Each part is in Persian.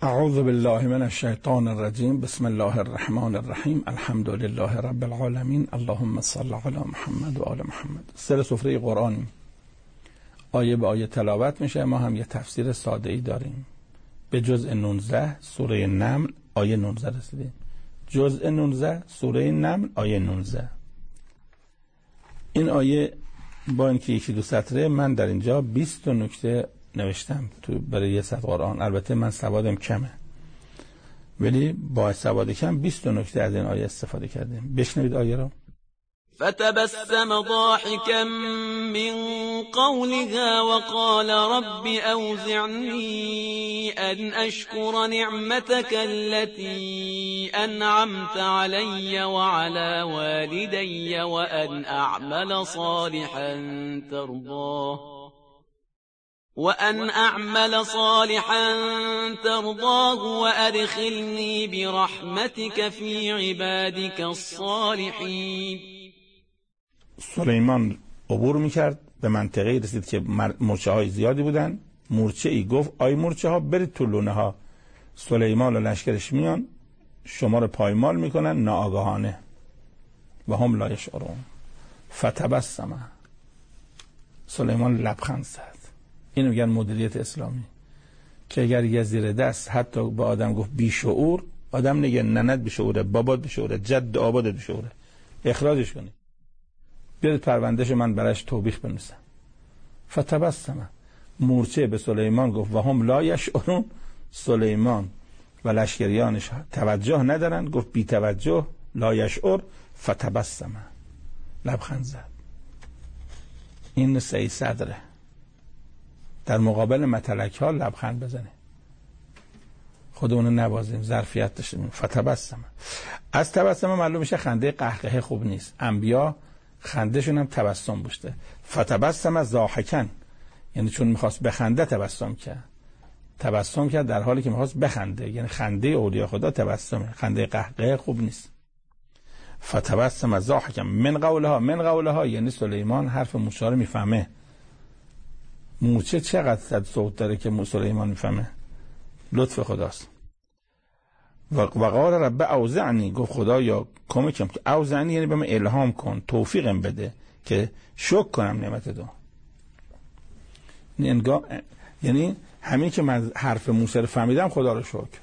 اعوذ بالله من الشیطان الرجیم. بسم الله الرحمن الرحیم. الحمد لله رب العالمین. اللهم صل علی محمد و آل محمد. سر سفره قرآنی، آیه به آیه تلاوت میشه. ما هم یه تفسیر ساده ای داریم. به جزء 19 سوره نمل آیه 19 رسیدیم. جزء 19 سوره نمل آیه 19. این آیه با اینکه یکی دو سطره، من در اینجا 20 نکته نوشتم تو برای یه سطر قرآن. البته من سوادم کمه، ولی با سواد کم 20 نکته از این آیه استفاده کردیم. بشنوید آیه رو. فتبسم ضاحكا من قولها وقال رب أوزعني أن أشكر نعمتك التي أنعمت علي وعلى والدي وأن أعمل صالحا ترضاه وأدخلني برحمتك في عبادك الصالحين. سلیمان عبور میکرد، به منطقه رسید که مورچه های زیادی بودن. مورچه ای گفت آی مورچه ها برید تو لونه ها، سلیمان و لشکرش میان شما رو پایمال میکنن ناآگاهانه. و هم لا یشعرون. فتبسم، سلیمان لبخند زد. اینو میگن مدیریت اسلامی، که اگر یه زیر دست حتی به آدم گفت بی شعور، آدم نگه ننت بی شعوره، بابات بی شعوره، جد آبادت بی شعوره، اخراجش کنی، بیاد پروندهش من برایش توبیخ بنویسم. فتبسم، مورچه به سلیمان گفت و هم لا یشعرون. سلیمان و لشکریانش توجه ندارن، گفت بی توجه، لا یشعر. فتبسم، لبخند زد. این سعی صدره، در مقابل متلک ها لبخند بزنه، خودمونو نبازیم، ظرفیت داشتیم. فتبسم، از تبسم معلوم میشه خنده قهقه خوب نیست. انبیا خندهشون هم تبسم بوده. فتبسم ضاحکا، یعنی چون میخواست بخنده تبسم کرد در حالی که میخواست بخنده. یعنی خنده اولیاء خدا تبسمه، خنده قهقه خوب نیست. فتبسم ضاحکا من قولها یعنی سلیمان حرف مورچه رو میفهمه. مورچه چقدر صد صوت داره که سلیمان میفهمه؟ لطف خداست. و قال رب اوزعنی، گفت خدایا کمکم که اوزعنی یعنی به من الهام کن، توفیقم بده که شکر کنم نعمت تو. یعنی همین که من حرف موسی رو فهمیدم خدا رو شکر.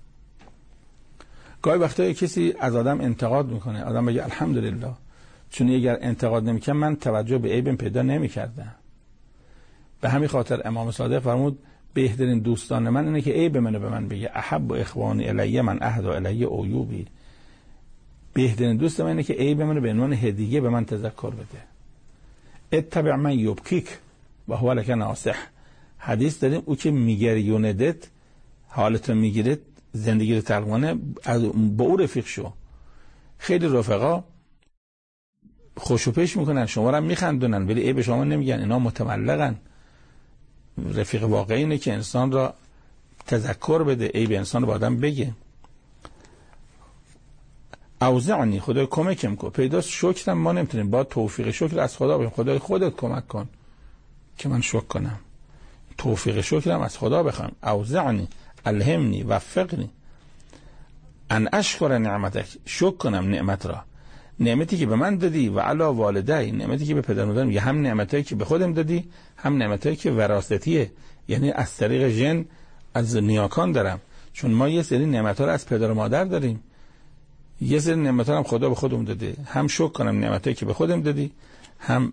گاهی وقتا کسی از آدم انتقاد میکنه، آدم بگه الحمدلله، چون اگر انتقاد نمیکنم من توجه به عیبم پیدا نمیکردم. به همین خاطر امام صادق فرمود بهترین دوستان من اینه که عیب منو به من بگه. احب و اخوانی الیه من اهدا الیه عیوبی. بهترین دوست من اینه که عیب منو به عنوان هدیه به من تذکر بده. اتبع من یبکیک و هو لک ناصح. حدیث داریم او که میگریوندت، حالت رو میگیره، زندگی رو تلقونه، با او رفیق شو. خیلی رفقا خوشو پیش میکنن، شما رو میخندونن، ولی عیب شما نمیگن. اینا متملقن. رفیق واقعی اینه که انسان را تذکر بده، عیب انسان رو با آدم بگه. اوزعنی، خدای کمکم کن. پیداست شکرم ما نمیتونیم، با توفیق شکر از خدا بگیم خدای خودت کمک کن که من شکر کنم. توفیق شکرم از خدا بخوام. اوزعنی، الهمنی، وفقنی ان اشکر نعمتک، شکر کنم نعمت را، نعمتی که به من دادی و علی والدی، نعمتی که به پدر مادرم، یه هم نعمتایی که به خودم دادی، هم نعمتایی که وراثتیه، یعنی از طریق ژن از نیاکان دارم. چون ما یه سری نعمت‌ها رو از پدر و مادر داریم، یه سری نعمت‌ها هم خدا به خودم داده. هم شکر کنم نعمتایی که به خودم دادی، هم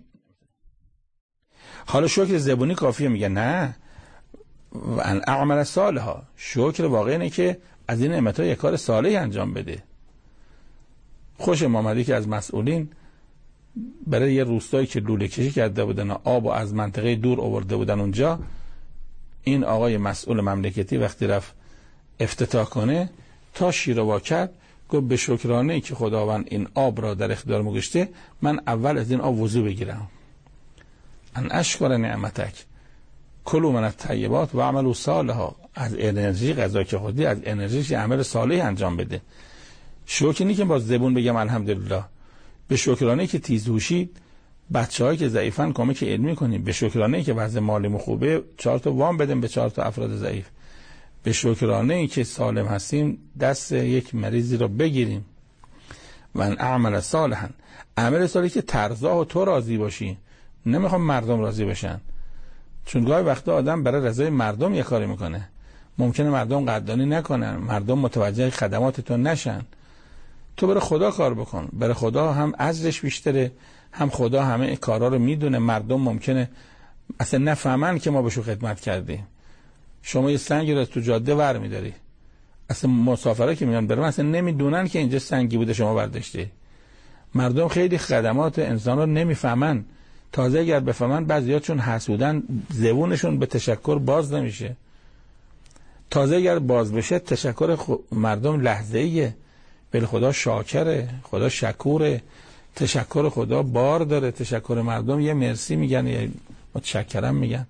حالا شکر زبونی کافیه؟ میگه نه، و ان اعمل صالحا. شکر واقعی اینه که از این نعمت‌ها یک کار صالح انجام بده. خوشم آمده که از مسئولین برای یه روستایی که لوله کشی کرده بودن و آب از منطقه دور آورده بودن اونجا، این آقای مسئول مملکتی وقتی رفت افتتاح کنه تا شیر و کرد، گفت به شکرانه ای که خداوند این آب را در اختیار ما گذاشته، من اول از این آب وضو بگیرم. ان اشکر نعمتک کلوا من الطیبات و اعملوا صالحا. از انرژی غذا که خودی، از انرژیش عمل صالح انجام بده. شکر اینه که با زبون بگم الحمدلله. به شکرانه که تیزهوشی بچه‌هایی که ضعیفن کمک علمی کنیم. به شکرانه که وضع مالی خوبه 4 تا وام بدیم به 4 تا افراد ضعیف. به شکرانه ای که سالم هستیم دست یک مریضی رو بگیریم. و ان اعمل صالحا، عمل صالحی که ترضاه و تو راضی باشی. نمیخوام مردم راضی بشن، چون گاهی وقتا آدم برای رضای مردم یه کاری میکنه، ممکنه مردم قدردانی نکنن، مردم متوجه خدمات تو نشن. تو برای خدا کار بکن، برای خدا هم اجرش بیشتره، هم خدا همه کارا رو میدونه. مردم ممکنه اصلا نفهمن که ما بهشون خدمت کردیم. شما یه سنگی رو تو جاده ور میداری، اصلا مسافرا که میان برن اصلا نمیدونن که اینجا سنگی بوده شما برداشتی. مردم خیلی خدمات انسان رو نمیفهمن، تازه اگر بفهمن بعضیا چون حسودن زبونشون به تشکر باز نمیشه. تازه اگر باز بشه تشکر مردم لحظه‌ایه، ولی خدا شاکره، خدا شکوره. تشکر خدا بار داره، تشکر مردم یه مرسی میگن، یه متشکرم میگن.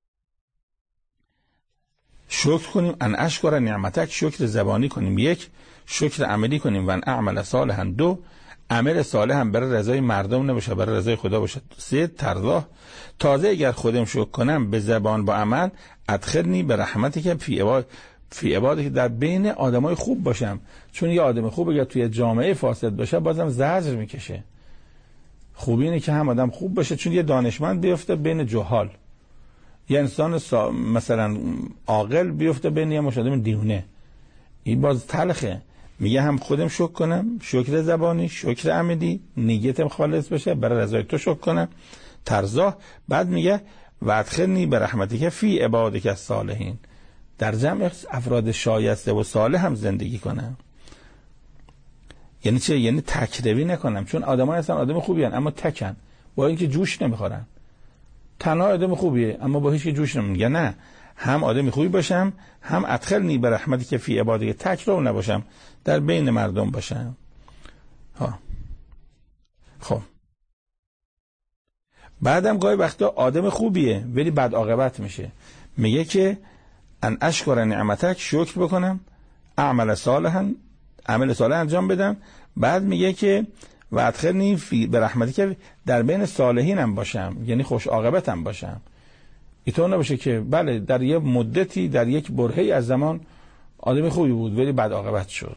شکر کنیم، ان اشکر نعمتک، شکر زبانی کنیم یک، شکر عملی کنیم. و ان اعمل صالحا دو، عمل صالح هم برای رضای مردم نباشه، برای رضای خدا باشه. سه، ترضاه. تازه اگر خودم شکر کنم به زبان با عمل، ادخلنی به رحمتی که فی عبادی، که در بین آدمای خوب باشم. چون یه آدم خوب اگر توی جامعه فاسد باشه بازم زجر میکشه. خوبی اینه که هم آدم خوب باشه، چون یه دانشمند بیفته بین جهال، یه انسان مثلا عاقل بیفته بین یه آدم دیونه، این باز تلخه. میگه هم خودم شکر کنم، شکر زبانی، شکر عملی، نیتم خالص بشه، برای رضای تو شکر کنم، ترضاه. بعد میگه و ادخلنی به رحمتک فی عبادک الصالحین، در جمع افراد شایسته و صالح هم زندگی کنم. یعنی چه؟ یعنی تکروی نکنم، چون آدمای هستن آدم خوبی هستن اما تکن، با اینکه جوش نمیخورن. تنها آدم خوبیه اما با هیچ که جوش نمیگه. نه، هم آدم خوبی باشم، هم ادخلنی به رحمتی که فی عبادی، تک رو نباشم، در بین مردم باشم. خب بعدم گاهی وقتا آدم خوبیه ولی بد عاقبت میشه. میگه که ان اشکر نعمتک، شکر بکنم، اعمل صالحا، عمل صالح انجام بدم. بعد میگه که و ادخلنی فی به رحمتی که در بین صالحینم باشم، یعنی خوش عاقبتم باشم. اینطور نباشه که بله در یه مدتی در یک برهه‌ای از زمان آدم خوبی بود ولی بد عاقبت شد.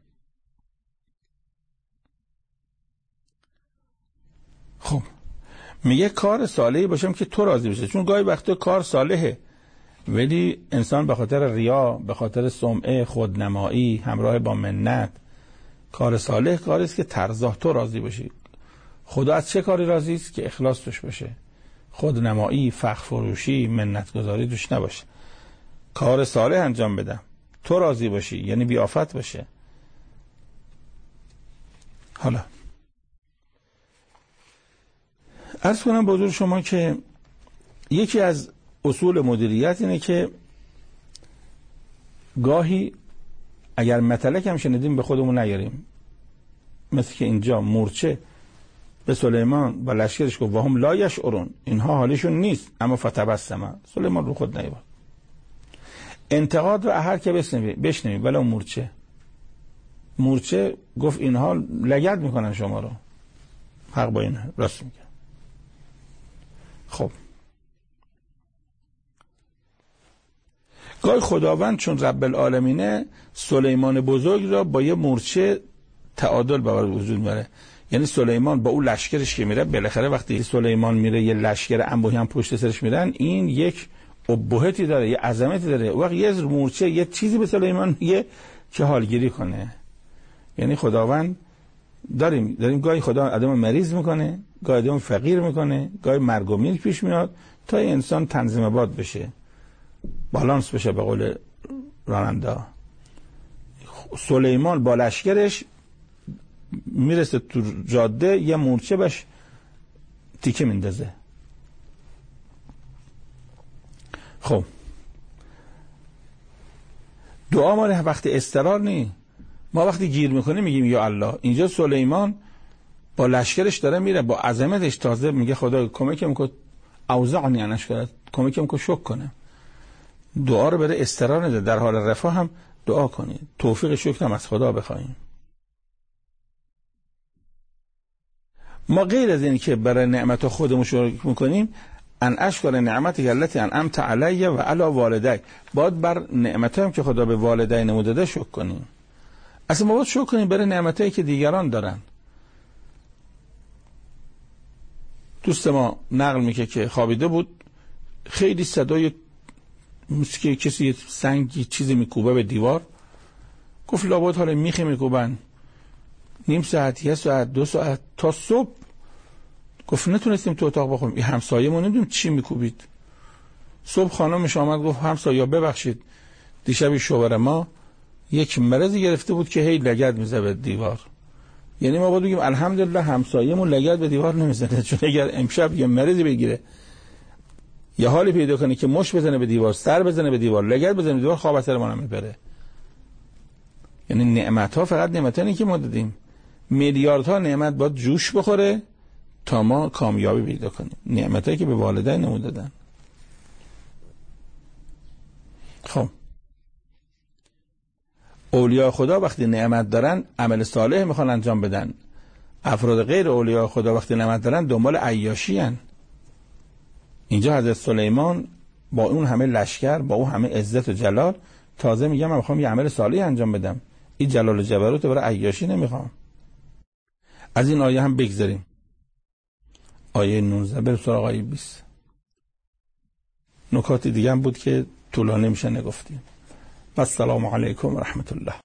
خب میگه کار صالحی باشم که تو راضی بشه، چون گاهی وقتا کار صالحه ولی انسان به خاطر ریا، به خاطر سمعه، خودنمایی، همراه با منت. کار صالح کاری است که ترضاه، تو راضی باشی. خدا از چه کاری راضی است؟ که اخلاص توش باشه، خودنمایی، فخر فروشی، منت گذاری توش نباشه. کار صالح انجام بدم تو راضی باشی، یعنی بی آفت باشه. حالا عرض کنم به حضور شما که یکی از اصول مدیریت اینه که گاهی اگر مطلق هم شنیدیم به خودمون نیاریم. مثل که اینجا مورچه به سلیمان و لشکرش گفت و هم لا یشعرون، اینها حالیشون نیست، اما فتبسم، سلیمان رو خود نیباد. انتقاد رو هر که بشنویم، ولی مورچه گفت اینها لگد میکنن شما رو. حق با این راست میگه. خب گاهی خداوند چون رب العالمینه سلیمان بزرگ را با یه مورچه تعادل به وجود میاره. یعنی سلیمان با اون لشکرش که میره، بالاخره وقتی سلیمان میره یه لشکر انبوهی هم پشت سرش میرن، این یک ابهتی داره، یه عظمتی داره. وقت یه مورچه یه چیزی به سلیمان میگه که حالگیری کنه. یعنی خداوند داریم گاهی خدا آدم مریض میکنه، گاهی آدم فقیر میکنه، گاهی مرگ و میر پیش میاد تا این انسان تنظیم باد بشه، بالانس بشه به قول راننده. سلیمان با لشکرش میرسه تو جاده، یه مورچه بهش تیکه میندازه. خب دعا ما وقتی استقرار نی، ما وقتی گیر میکنیم میگیم یا الله. اینجا سلیمان با لشکرش داره میره، با عظمتش، تازه میگه خدا کمکم کن، اوزعنی ان اشکر، کمکم کن شکر کنم. دعا رو برای استقرار نده، در حال رفاه هم دعا کنید، توفیق شکر هم از خدا بخوایم. ما غیر از این که برای نعمت خودمون شکر میکنیم، ان اشکر نعمتی التي انعمت علی و علی والدی. باید بر نعمتایی که خدا به والدینمون داده شکر کنیم. اصلا ما باید شکر کنیم برای نعمتایی که دیگران دارن. دوست ما نقل میگه که خوابیده بود، خیلی صدای موسیقی کسی سنگی چیزی میکوبه به دیوار. گفت لابد حالا میخه میکوبن نیم ساعت، 1 ساعت، 2 ساعت تا صبح. گفت نتونستیم تو اتاق بخوریم. این همسایه‌مون نمیدونم چی میکوبید. صبح خانمش آمد گفت همسایه ببخشید دیشب شوهر ما یک مرضی گرفته بود که هی لگد میزنه به دیوار. یعنی ما باید بگیم الحمدلله همسایه‌مون لگد به دیوار نمیزنه، چون اگر امشب یه مرضی بگیره یه حالی پیدا کنه که مش بزنه به دیوار، سر بزنه به دیوار، لگد بزنه به دیوار، خواب اثر ما نمیبره. یعنی نعمت‌ها فقط نعمتانی که ما دادیم، میلیاردها نعمت باید جوش بخوره تا ما کامیابی پیدا کنیم. نعمتایی که به والدینمون دادن. خب اولیاء خدا وقتی نعمت دارن عمل صالح میخوان انجام بدن. افراد غیر اولیاء خدا وقتی نعمت دارن دنبال عیاشی هن. اینجا حضرت سلیمان با اون همه لشکر، با اون همه عزت و جلال، تازه میگم من میخوام یه عمل صالح انجام بدم. این جلال و جبروت برای عیاشی نمیخوام. از این آیه هم بگذاریم. آیه 19 بریم سراغ آیه 20. نکات دیگه هم بود که طولانی میشه نگفتیم. و السلام علیکم و رحمت الله.